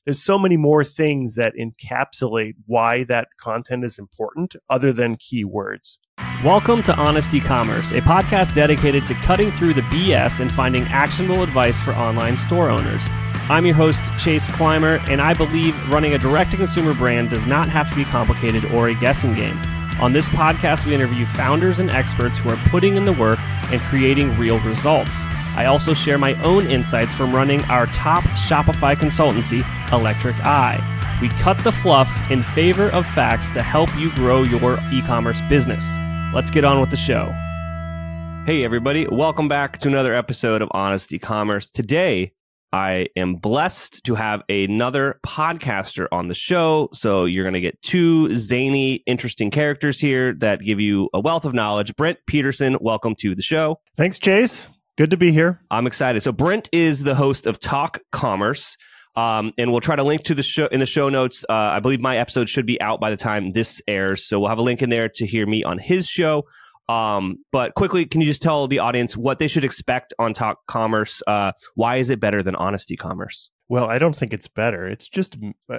there's so many more things that encapsulate why that content is important other than keywords. Welcome to Honest E-commerce, a podcast dedicated to cutting through the BS and finding actionable advice for online store owners. I'm your host, Chase Clymer, and I believe running a direct-to-consumer brand does not have to be complicated or a guessing game. On this podcast, we interview founders and experts who are putting in the work and creating real results. I also share my own insights from running our top Shopify consultancy, Electric Eye. We cut the fluff in favor of facts to help you grow your e-commerce business. Let's get on with the show. Hey, everybody. Welcome back to another episode of Honest E-commerce. Today, I am blessed to have another podcaster on the show. So you're going to get two zany, interesting characters here that give you a wealth of knowledge. Brent Peterson, welcome to the show. Thanks, Chase. Good to be here. I'm excited. So Brent is the host of Talk Commerce. And we'll try to link to the show in the show notes. I believe my episode should be out by the time this airs. So we'll have a link in there to hear me on his show. But quickly, can you just tell the audience what they should expect on Talk Commerce? Why is it better than Honest E-commerce? Well, I don't think it's better. It's just,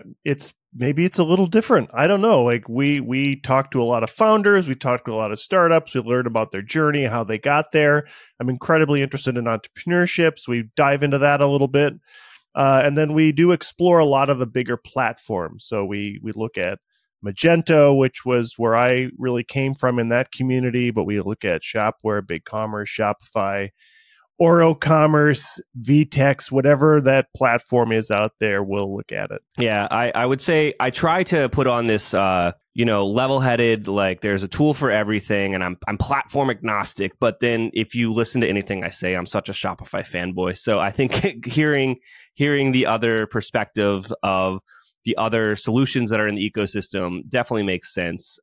maybe it's a little different. I don't know. Like we talk to a lot of founders, we talk to a lot of startups, we learn about their journey, how they got there. I'm incredibly interested in entrepreneurship, so we dive into that a little bit. And then we do explore a lot of the bigger platforms. So we look at Magento, which was where I really came from in that community, but we look at Shopware, BigCommerce, Shopify, OroCommerce, VTEX, whatever that platform is out there, we'll look at it. Yeah, I would say I try to put on this, level-headed, like there's a tool for everything, and I'm platform agnostic. But then if you listen to anything I say, I'm such a Shopify fanboy. So I think hearing the other perspective of the other solutions that are in the ecosystem definitely makes sense.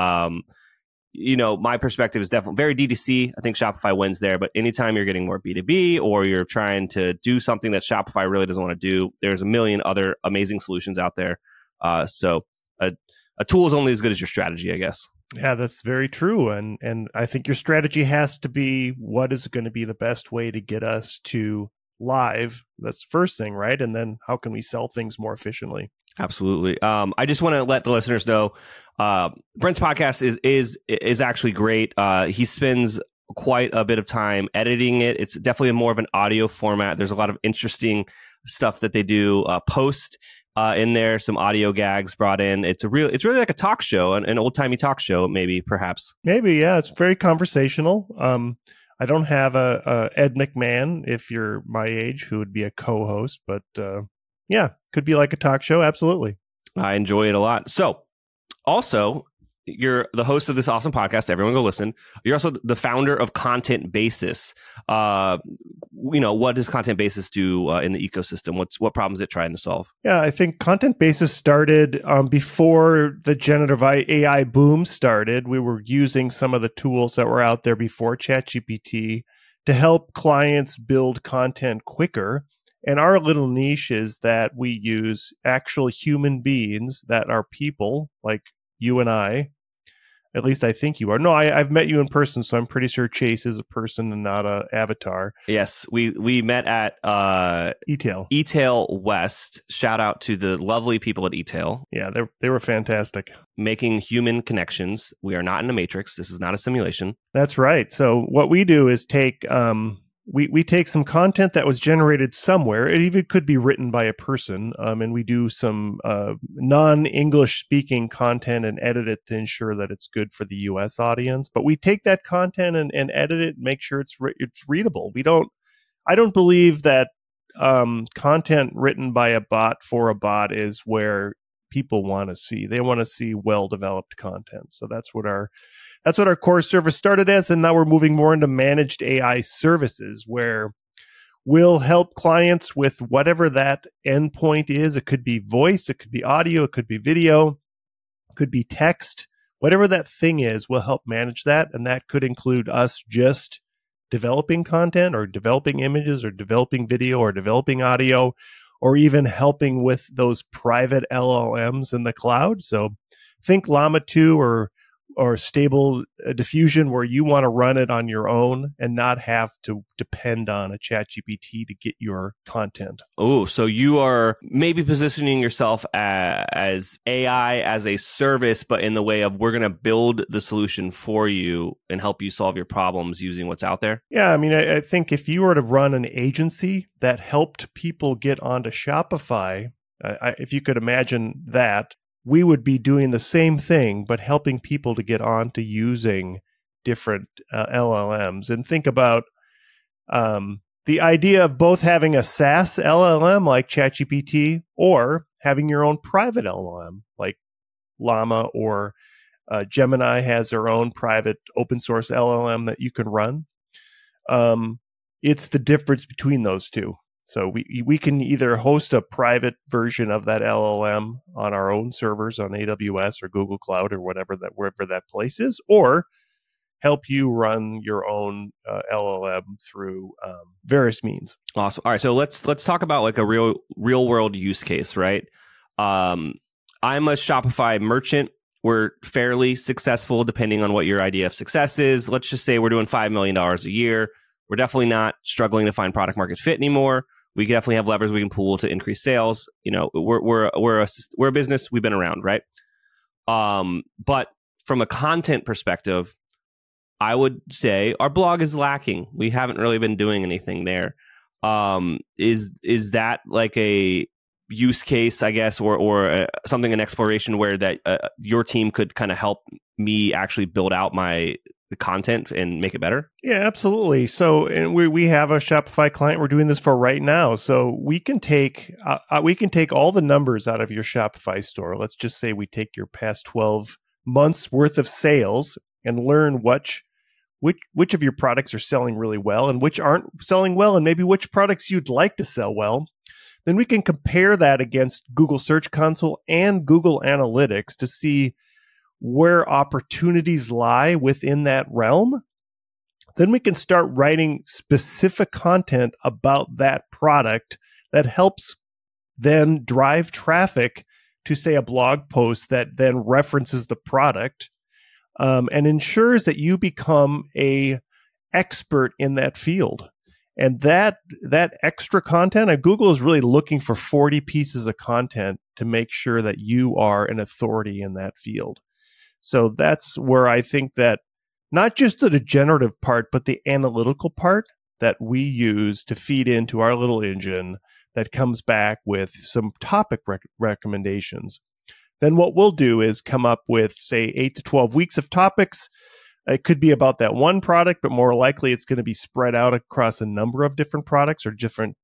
My perspective is definitely very D2C. I think Shopify wins there, but anytime you're getting more B2B or you're trying to do something that Shopify really doesn't want to do, there's a million other amazing solutions out there. So a tool is only as good as your strategy, I guess. Yeah, that's very true. And I think your strategy has to be what is going to be the best way to get us to live. That's the first thing, right? And then how can we sell things more efficiently? Absolutely. I just want to let the listeners know, Brent's podcast is actually great. He spends quite a bit of time editing it. It's definitely more of an audio format. There's a lot of interesting stuff that they do post in there. Some audio gags brought in. It's really like a talk show, an old timey talk show, perhaps. Maybe, yeah. It's very conversational. I don't have a Ed McMahon, if you're my age, who would be a co-host, but yeah, could be like a talk show. Absolutely. I enjoy it a lot. So also, you're the host of this awesome podcast. Everyone go listen. You're also the founder of Content Basis. What does Content Basis do in the ecosystem? What problems is it trying to solve? Yeah, I think Content Basis started before the generative AI boom started. We were using some of the tools that were out there before ChatGPT to help clients build content quicker. And our little niche is that we use actual human beings that are people like you and I. At least I think you are. No, I've met you in person, so I'm pretty sure Chase is a person and not an avatar. Yes, we met at eTail West. Shout out to the lovely people at eTail. Yeah, they were fantastic. Making human connections. We are not in a matrix. This is not a simulation. That's right. So what we do is take we take some content that was generated somewhere. It even could be written by a person, and we do some non-English speaking content and edit it to ensure that it's good for the U.S. audience. But we take that content and edit it, and make sure it's readable. I don't believe that content written by a bot for a bot is where people want to see. They want to see well-developed content. So that's what our core service started as, and now we're moving more into managed AI services where we'll help clients with whatever that endpoint is. It could be voice, it could be audio, it could be video, it could be text. Whatever that thing is, we'll help manage that, and that could include us just developing content or developing images or developing video or developing audio, or even helping with those private LLMs in the cloud. So think Llama 2 or or stable diffusion where you want to run it on your own and not have to depend on a ChatGPT to get your content. Oh, so you are maybe positioning yourself as AI as a service, but in the way of we're going to build the solution for you and help you solve your problems using what's out there? Yeah, I mean, I think if you were to run an agency that helped people get onto Shopify, if you could imagine that, we would be doing the same thing, but helping people to get on to using different LLMs. And think about the idea of both having a SaaS LLM like ChatGPT or having your own private LLM like Llama, or Gemini has their own private open source LLM that you can run. It's the difference between those two. So we can either host a private version of that LLM on our own servers on AWS or Google Cloud or wherever that place is, or help you run your own LLM through various means. Awesome. All right, so let's talk about like a real world use case, right? I'm a Shopify merchant. We're fairly successful depending on what your idea of success is. Let's just say we're doing $5 million a year. We're definitely not struggling to find product market fit anymore. We can definitely have levers we can pull to increase sales. You know, we're a business. We've been around, right? But from a content perspective, I would say our blog is lacking. We haven't really been doing anything there. Is that like a use case, I guess, or something, an exploration where that your team could kind of help me actually build out the content and make it better? Yeah, absolutely. So, and we have a Shopify client we're doing this for right now. So we can take all the numbers out of your Shopify store. Let's just say we take your past 12 months worth of sales and learn which of your products are selling really well and which aren't selling well, and maybe which products you'd like to sell well. Then we can compare that against Google Search Console and Google Analytics to see where opportunities lie within that realm. Then we can start writing specific content about that product that helps then drive traffic to, say, a blog post that then references the product and ensures that you become a expert in that field. And that extra content, Google is really looking for 40 pieces of content to make sure that you are an authority in that field. So that's where I think that not just the generative part, but the analytical part that we use to feed into our little engine that comes back with some topic recommendations. Then what we'll do is come up with, say, 8 to 12 weeks of topics. It could be about that one product, but more likely it's going to be spread out across a number of different products or different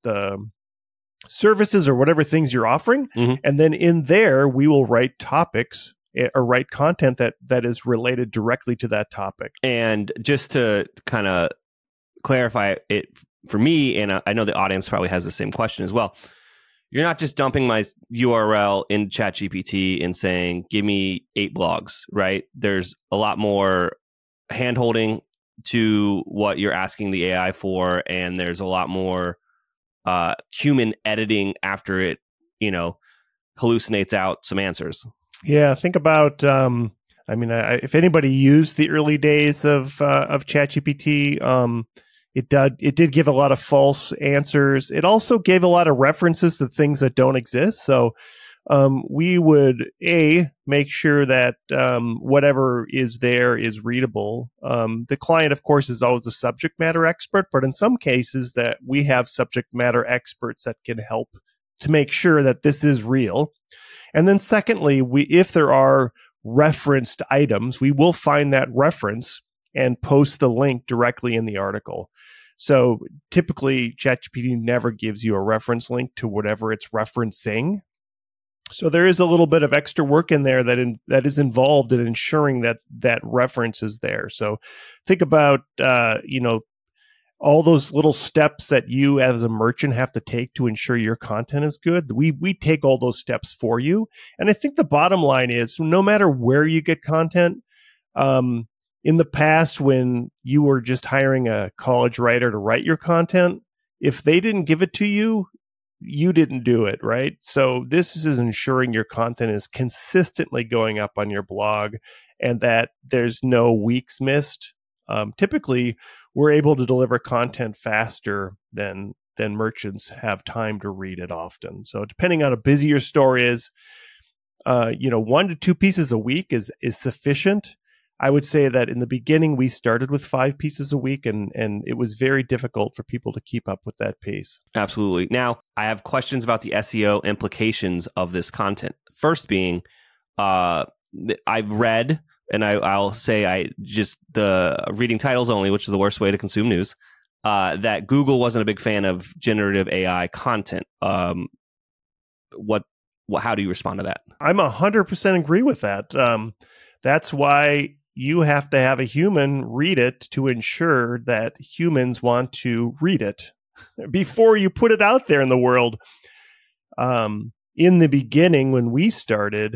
services or whatever things you're offering. Mm-hmm. And then in there, we will write topics or write content that is related directly to that topic. And just to kind of clarify it for me, and I know the audience probably has the same question as well, you're not just dumping my URL in ChatGPT and saying, give me 8 blogs, right? There's a lot more hand-holding to what you're asking the AI for, and there's a lot more human editing after it, hallucinates out some answers. Yeah, think about, if anybody used the early days of ChatGPT, it did give a lot of false answers. It also gave a lot of references to things that don't exist. So we would, make sure that whatever is there is readable. The client, of course, is always a subject matter expert, but in some cases that we have subject matter experts that can help to make sure that this is real. And then secondly, if there are referenced items, we will find that reference and post the link directly in the article. So typically, ChatGPT never gives you a reference link to whatever it's referencing. So there is a little bit of extra work in there that is involved in ensuring that reference is there. So think about all those little steps that you as a merchant have to take to ensure your content is good. We take all those steps for you. And I think the bottom line is no matter where you get content, in the past when you were just hiring a college writer to write your content, if they didn't give it to you, you didn't do it, right? So this is ensuring your content is consistently going up on your blog and that there's no weeks missed. Typically, we're able to deliver content faster than merchants have time to read it often. So depending on how busy your store is, 1 to 2 pieces a week is sufficient. I would say that in the beginning, we started with 5 pieces a week, and it was very difficult for people to keep up with that pace. Absolutely. Now, I have questions about the SEO implications of this content. First being, I've read, and I'll say the reading titles only, which is the worst way to consume news, that Google wasn't a big fan of generative AI content. How do you respond to that? I'm 100% agree with that. That's why you have to have a human read it to ensure that humans want to read it before you put it out there in the world. In the beginning, when I started,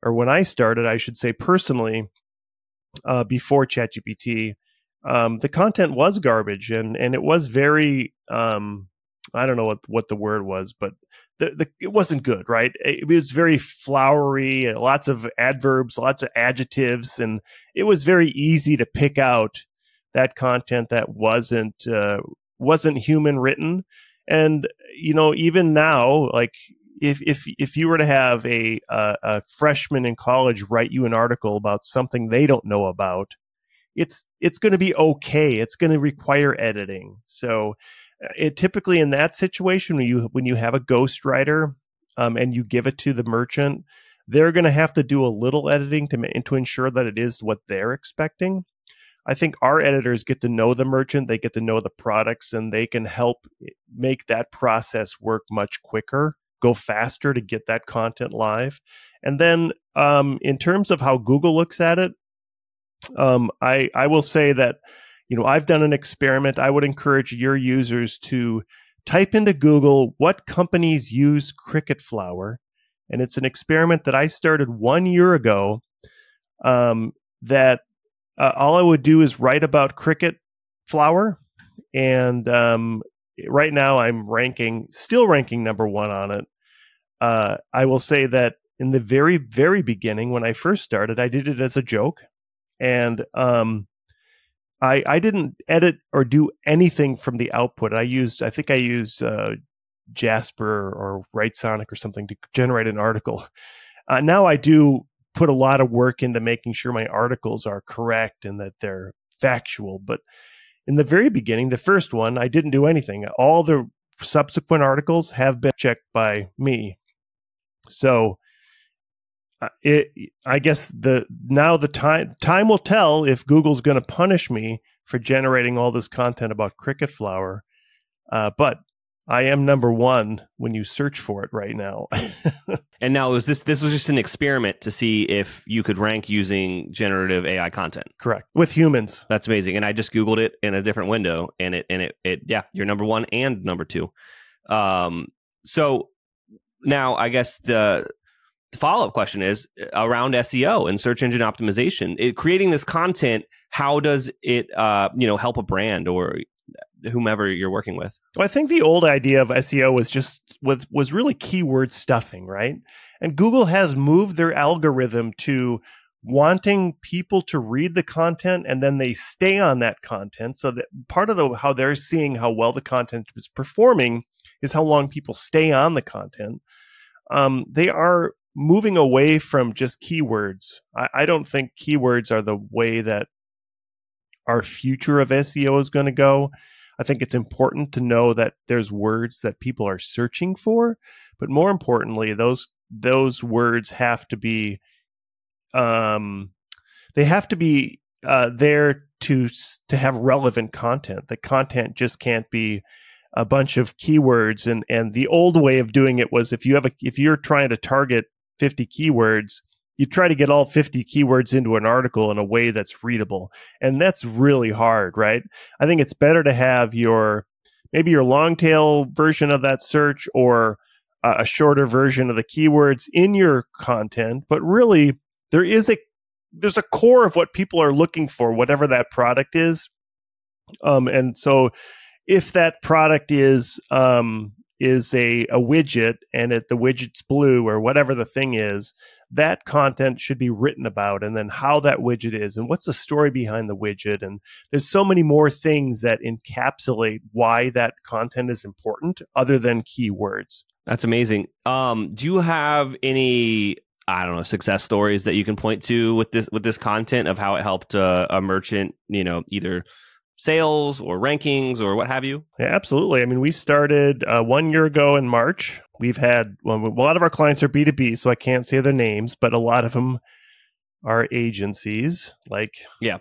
I should say personally, before ChatGPT, the content was garbage and it was very, I don't know what the word was, but it wasn't good, right? It was very flowery, lots of adverbs, lots of adjectives, and it was very easy to pick out that content that wasn't human written. And even now, like if you were to have a freshman in college write you an article about something they don't know about, it's going to be okay. It's going to require editing. So typically in that situation, when you have a ghostwriter and you give it to the merchant, they're going to have to do a little editing to ensure that it is what they're expecting. I think our editors get to know the merchant, they get to know the products, and they can help make that process work much quicker, go faster to get that content live. And then in terms of how Google looks at it, I will say that I've done an experiment. I would encourage your users to type into Google what companies use cricket flour. And it's an experiment that I started 1 year ago that all I would do is write about cricket flour. And right now I'm still ranking number 1 on it. I will say that in the very, very beginning, when I first started, I did it as a joke. And I didn't edit or do anything from the output. I think I used Jasper or WriteSonic or something to generate an article. Now I do put a lot of work into making sure my articles are correct and that they're factual. But in the very beginning, the first one, I didn't do anything. All the subsequent articles have been checked by me. So I guess the time will tell if Google's going to punish me for generating all this content about cricket flour. But I am number 1 when you search for it right now. And now this was just an experiment to see if you could rank using generative AI content. Correct. With humans. That's amazing. And I just Googled it in a different window, and it you're number 1 and number 2. So now I guess the follow-up question is around SEO and search engine optimization. Creating this content, how does it help a brand or whomever you're working with? Well, I think the old idea of SEO was really keyword stuffing, right? And Google has moved their algorithm to wanting people to read the content and then they stay on that content. So that part of how they're seeing how well the content is performing is how long people stay on the content. They are moving away from just keywords. I don't think keywords are the way that our future of SEO is going to go. I think it's important to know that there's words that people are searching for, but more importantly, those words have to be they have to be there to have relevant content. The content just can't be a bunch of keywords. And the old way of doing it was if you're trying to target 50 keywords, you try to get all 50 keywords into an article in a way that's readable. And that's really hard, right? I think it's better to have maybe your long tail version of that search or a shorter version of the keywords in your content. But really, there's a core of what people are looking for, whatever that product is. And so if that product is is a widget and the widget's blue or whatever the thing is, that content should be written about, and then how that widget is and what's the story behind the widget. And there's so many more things that encapsulate why that content is important other than keywords. That's amazing. Do you have any, I don't know, success stories that you can point to with this content of how it helped a merchant, either sales or rankings or what have you? Yeah, absolutely. I mean, we started 1 year ago in March. We've had, a lot of our clients are B2B, so I can't say their names, but a lot of them are agencies like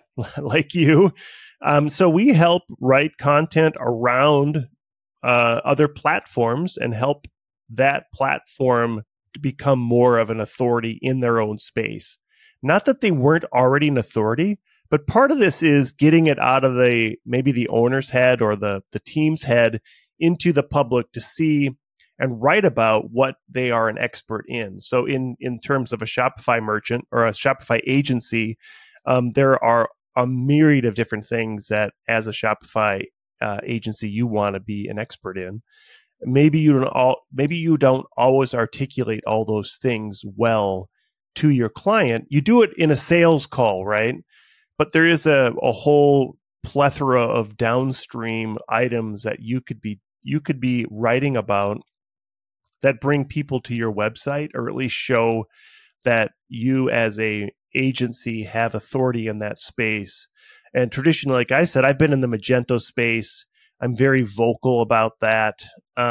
you. So we help write content around other platforms and help that platform to become more of an authority in their own space. Not that they weren't already an authority, but part of this is getting it out of maybe the owner's head or the team's head into the public to see and write about what they are an expert in. So in terms of a Shopify merchant or a Shopify agency, there are a myriad of different things that as a Shopify agency you want to be an expert in. Maybe you don't always articulate all those things well to your client. You do it in a sales call, right? But there is a whole plethora of downstream items that you could be writing about that bring people to your website, or at least show that you as a agency have authority in that space. And traditionally, like I said, I've been in the Magento space. I'm very vocal about that.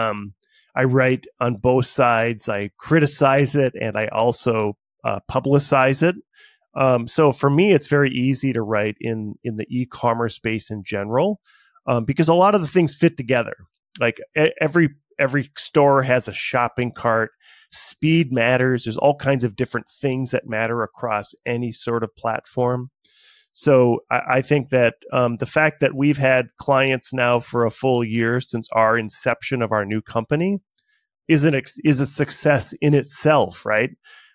I write on both sides. I criticize it and I also publicize it. So for me, it's very easy to write in the e-commerce space in general, because a lot of the things fit together. Like every store has a shopping cart. Speed matters. There's all kinds of different things that matter across any sort of platform. So I think that the fact that we've had clients now for a full year since our inception of our new company is a success in itself, right?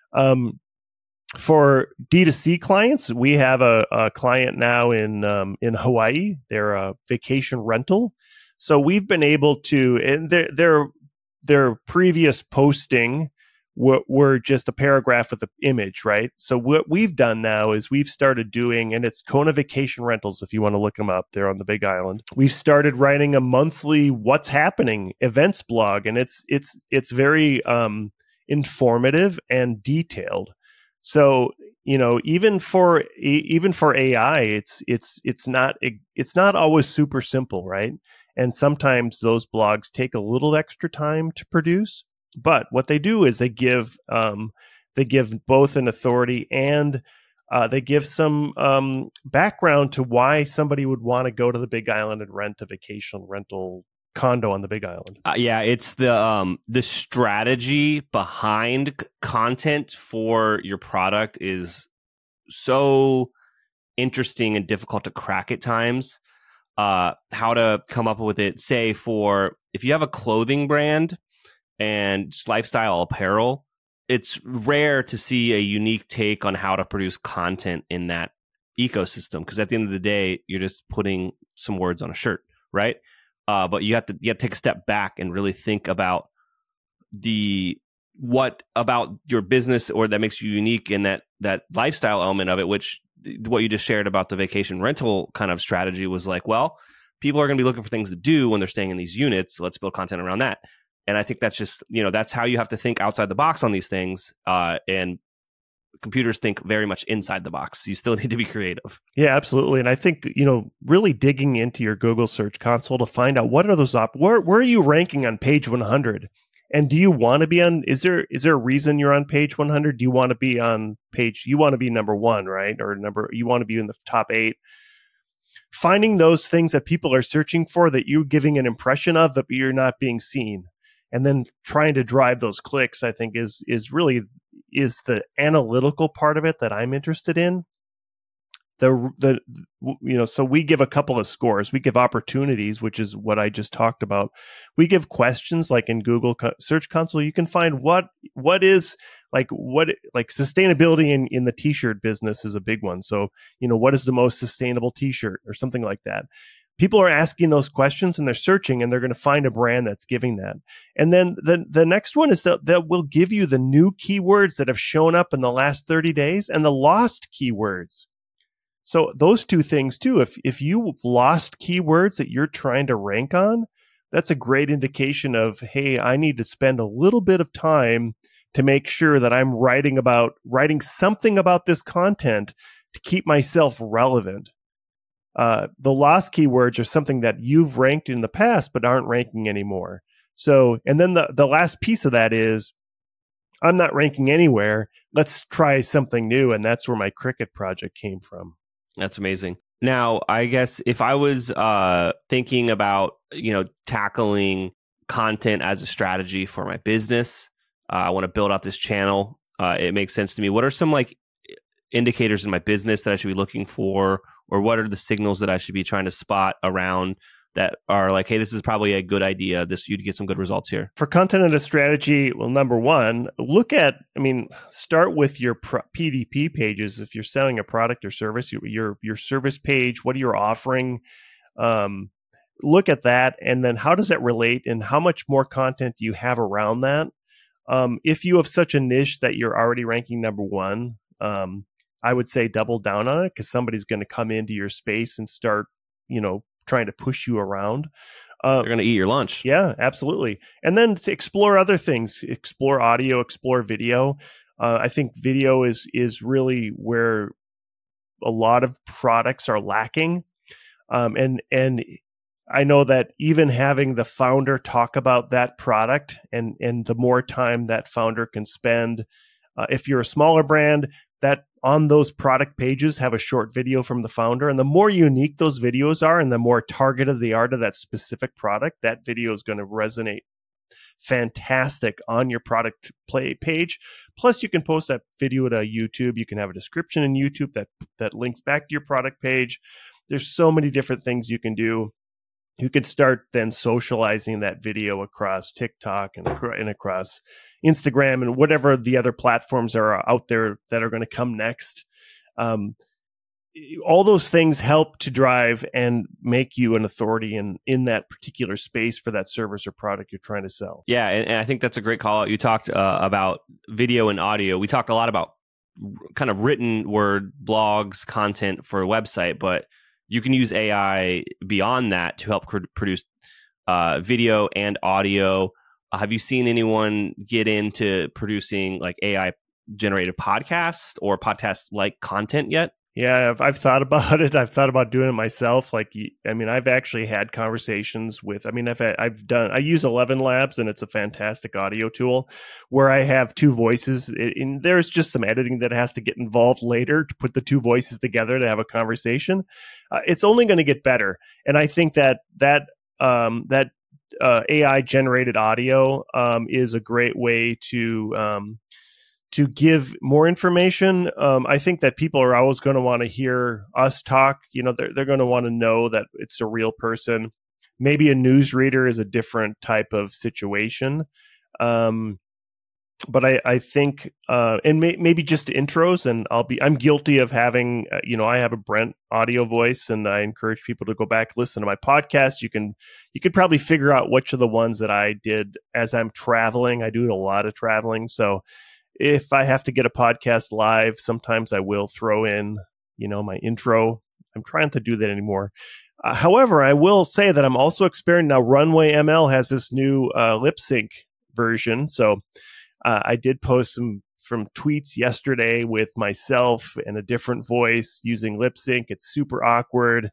For D2C clients, we have a client now in Hawaii. They're a vacation rental. So we've been able to, and their previous posting were just a paragraph with an image, right? So what we've done now is we've started doing, and it's Kona Vacation Rentals, if you want to look them up, they're on the Big Island. We've started writing a monthly what's happening events blog, and it's very informative and detailed. So, even for AI, it's not always super simple, right? And sometimes those blogs take a little extra time to produce. But what they do is they give both an authority and they give some background to why somebody would want to go to the Big Island and rent a vacation rental condo on the Big Island. It's the strategy behind content for your product is so interesting and difficult to crack at times. How to come up with it, say, for if you have a clothing brand and lifestyle apparel, it's rare to see a unique take on how to produce content in that ecosystem, because at the end of the day, you're just putting some words on a shirt, right? But you have to take a step back and really think about what about your business or that makes you unique in that lifestyle element of it, which what you just shared about the vacation rental kind of strategy was like, well, people are going to be looking for things to do when they're staying in these units. So let's build content around that. And I think that's just, that's how you have to think outside the box on these things. And computers think very much inside the box. You still need to be creative. Yeah, absolutely. And I think, really digging into your Google Search Console to find out what are those where are you ranking on page 100? And do you want to be on, is there a reason you're on page 100? Do you want to be on you want to be number 1, right? Or you want to be in the top 8. Finding those things that people are searching for that you're giving an impression of, that you're not being seen. And then trying to drive those clicks, I think is the analytical part of it that I'm interested in. So we give a couple of scores. We give opportunities, which is what I just talked about. We give questions, like in Google Search Console. You can find what sustainability in the t-shirt business is a big one. So, what is the most sustainable t-shirt or something like that? people are asking those questions and they're searching and they're going to find a brand that's giving that. And then the next one is that will give you the new keywords that have shown up in the last 30 days and the lost keywords. So those two things too, if you've lost keywords that you're trying to rank on, that's a great indication of, hey, I need to spend a little bit of time to make sure that I'm writing something about this content to keep myself relevant. The lost keywords are something that you've ranked in the past but aren't ranking anymore. So, and then the last piece of that is, I'm not ranking anywhere. Let's try something new. And that's where my Cricut project came from. That's amazing. Now, I guess if I was thinking about, tackling content as a strategy for my business, I want to build out this channel. It makes sense to me. What are some indicators in my business that I should be looking for, or what are the signals that I should be trying to spot around that are like, hey, this is probably a good idea. You'd get some good results here. For content and a strategy, well, number one, start with your PDP pages. If you're selling a product or service, your service page, what are you offering? Look at that. And then how does that relate and how much more content do you have around that? If you have such a niche that you're already ranking number one, I would say double down on it, because somebody's going to come into your space and start, trying to push you around. They're going to eat your lunch. Yeah, absolutely. And then to explore other things, explore audio, explore video. I think video is really where a lot of products are lacking. And I know that even having the founder talk about that product and the more time that founder can spend, if you're a smaller brand, that on those product pages have a short video from the founder. And the more unique those videos are and the more targeted they are to that specific product, that video is going to resonate fantastic on your product page. Plus, you can post that video to YouTube. You can have a description in YouTube that links back to your product page. There's so many different things you can do. You could start then socializing that video across TikTok and across Instagram and whatever the other platforms are out there that are going to come next. All those things help to drive and make you an authority in that particular space for that service or product you're trying to sell. Yeah, and I think that's a great call out. You talked about video and audio. We talked a lot about kind of written word blogs, content for a website, but you can use AI beyond that to help produce video and audio. Have you seen anyone get into producing AI generated podcasts or podcast like content yet? Yeah, I've thought about it. I've thought about doing it myself. I've actually had conversations with, I use 11 Labs, and it's a fantastic audio tool where I have two voices. And there's just some editing that has to get involved later to put the two voices together to have a conversation. It's only going to get better. And I think that AI generated audio is a great way to give more information. I think that people are always going to want to hear us talk. They're going to want to know that it's a real person. Maybe a newsreader is a different type of situation. But I think, and maybe just intros, and I'm guilty of having, I have a Brent audio voice, and I encourage people to go back, listen to my podcast. You could probably figure out which of the ones that I did as I'm traveling. I do a lot of traveling. So if I have to get a podcast live, sometimes I will throw in, my intro. I'm trying to do that anymore. However, I will say that I'm also experimenting now. Runway ML has this new lip sync version. So I did post some from tweets yesterday with myself and a different voice using lip sync. It's super awkward.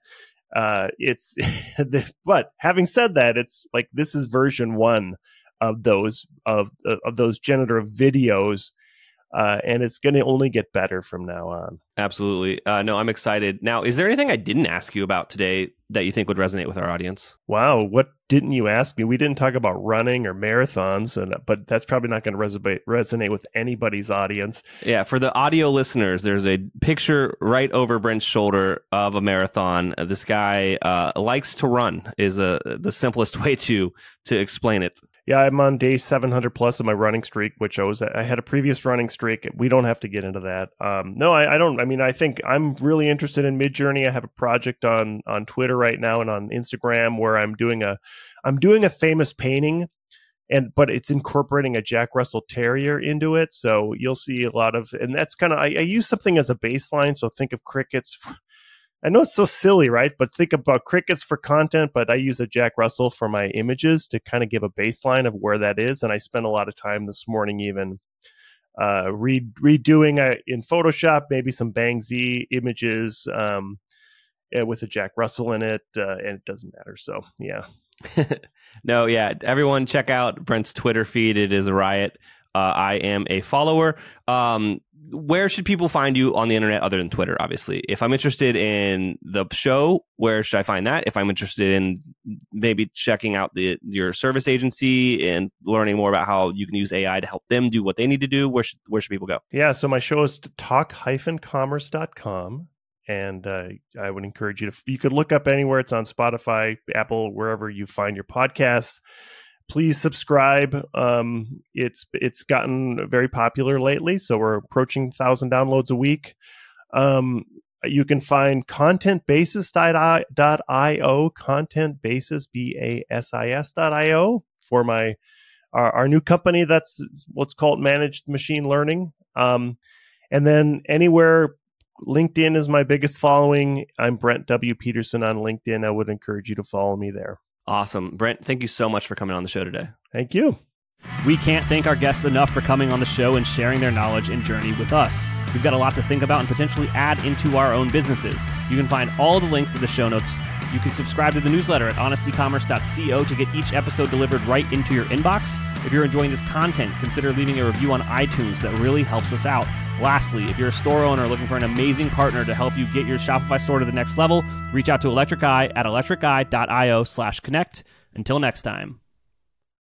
But having said that, it's this is version 1 of those generative videos, and it's going to only get better from now on. Absolutely. No, I'm excited. Now, is there anything I didn't ask you about today that you think would resonate with our audience? Wow, what didn't you ask me? We didn't talk about running or marathons, but that's probably not going to resonate with anybody's audience. Yeah, for the audio listeners, there's a picture right over Brent's shoulder of a marathon. This guy likes to run is the simplest way to explain it. Yeah, I'm on day 700 plus of my running streak, which I had a previous running streak. We don't have to get into that. No, I don't. I mean, I think I'm really interested in Midjourney. I have a project on Twitter right now and on Instagram where I'm doing a famous painting, but it's incorporating a Jack Russell Terrier into it. So you'll see a lot of, and that's kind of, I use something as a baseline. So think of crickets. I know it's so silly, right? But think about crickets for content, but I use a Jack Russell for my images to kind of give a baseline of where that is. And I spent a lot of time this morning even redoing in Photoshop, maybe some Bang Z images with a Jack Russell in it, and it doesn't matter. So, yeah. No, yeah. Everyone check out Brent's Twitter feed. It is a riot. I am a follower. Where should people find you on the internet other than Twitter, obviously? If I'm interested in the show, where should I find that? If I'm interested in maybe checking out your service agency and learning more about how you can use AI to help them do what they need to do, where should people go? Yeah, so my show is talk-commerce.com. And I would encourage you you could look up anywhere. It's on Spotify, Apple, wherever you find your podcasts. Please subscribe. It's gotten very popular lately, so we're approaching 1,000 downloads a week. You can find contentbasis.io, contentbasis, BASIS.io, for our new company that's what's called Managed Machine Learning. And then anywhere, LinkedIn is my biggest following. I'm Brent W. Peterson on LinkedIn. I would encourage you to follow me there. Awesome. Brent, thank you so much for coming on the show today. Thank you. We can't thank our guests enough for coming on the show and sharing their knowledge and journey with us. We've got a lot to think about and potentially add into our own businesses. You can find all the links in the show notes. You can subscribe to the newsletter at honestycommerce.co to get each episode delivered right into your inbox. If you're enjoying this content, consider leaving a review on iTunes. That really helps us out. Lastly, if you're a store owner looking for an amazing partner to help you get your Shopify store to the next level, reach out to Electric Eye at electriceye.io/connect. Until next time.